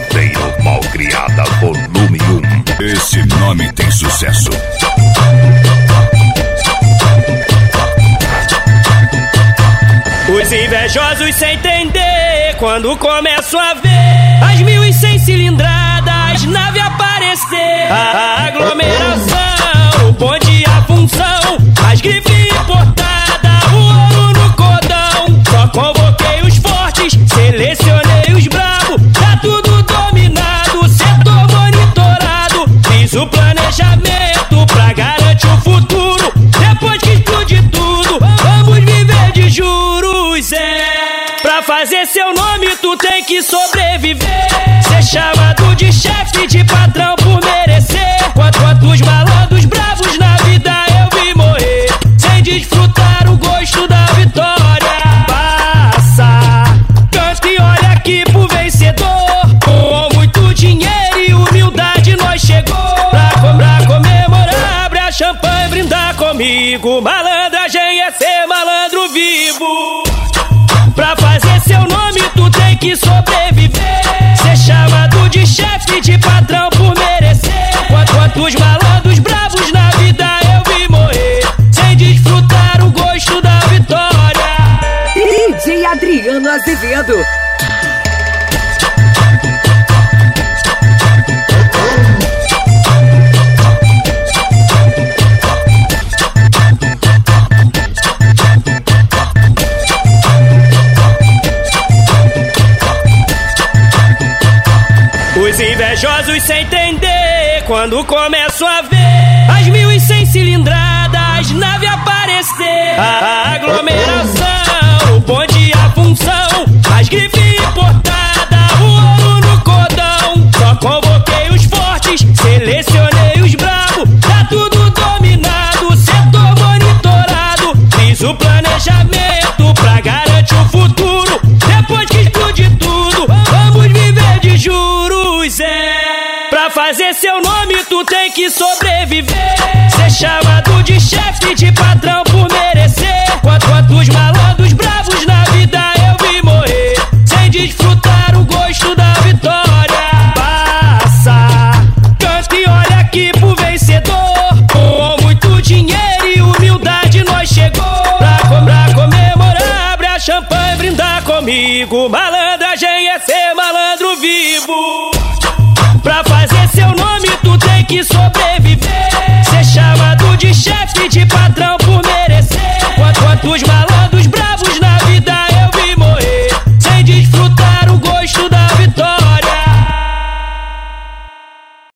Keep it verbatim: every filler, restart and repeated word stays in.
Verdadeiro Malcriada Volume um. Esse nome tem sucesso. Os invejosos sem entender quando começo a ver as mil e cem cilindradas, nave aparecer. A aglomeração, o bonde, a função, as grifes importadas, o ouro no cordão. Só convoquei os fortes, selecionei os bravos, tá tudo dominado, setor monitorado. Fiz o planejamento pra garantir o futuro. Depois que explodir tudo, vamos viver de juros, é. Pra fazer seu nome tu tem que sobreviver, ser chamado de chefe, de patrão por merecer. Quantos malandros bravos na vida eu vi morrer, sem desfrutar o gosto da vitória. Passa, canta e olha aqui pro vencedor. Com muito dinheiro e humildade nós chegou. Pra, pra comemorar, abre a champanhe e brindar comigo. Malandragem é ser malandro vivo. Pra fazer seu nome tu tem que sobreviver, ser chamado de chefe, de patrão por merecer. Quantos malandros bravos na vida eu vi morrer, sem desfrutar o gosto da vitória. D J Adriano Azevedo. Os invejosos sem entender quando começo a ver as mil e cem cilindradas, nave aparecer. A aglomeração, o bonde, a função, as grifes importadas, o ouro no cordão. Só convoquei os fortes, selecionei os bravos, tá tudo dominado, setor monitorado. Fiz o planejamento pra garantir o futuro. Depois que explodir tudo, vamos viver de juros, é. Pra fazer seu nome tu tem que sobreviver, ser chamado de chefe, de patrão por merecer. Quantos malandros bravos na vida eu vi morrer, sem desfrutar o gosto da vitória. Passa, canta e olha aqui pro vencedor. Com muito dinheiro e humildade nós chegou. Pra, pra comemorar, abre a champanhe e brindar comigo. Malandragem é ser malandro vivo. Pra fazer seu nome tu tem que sobreviver, ser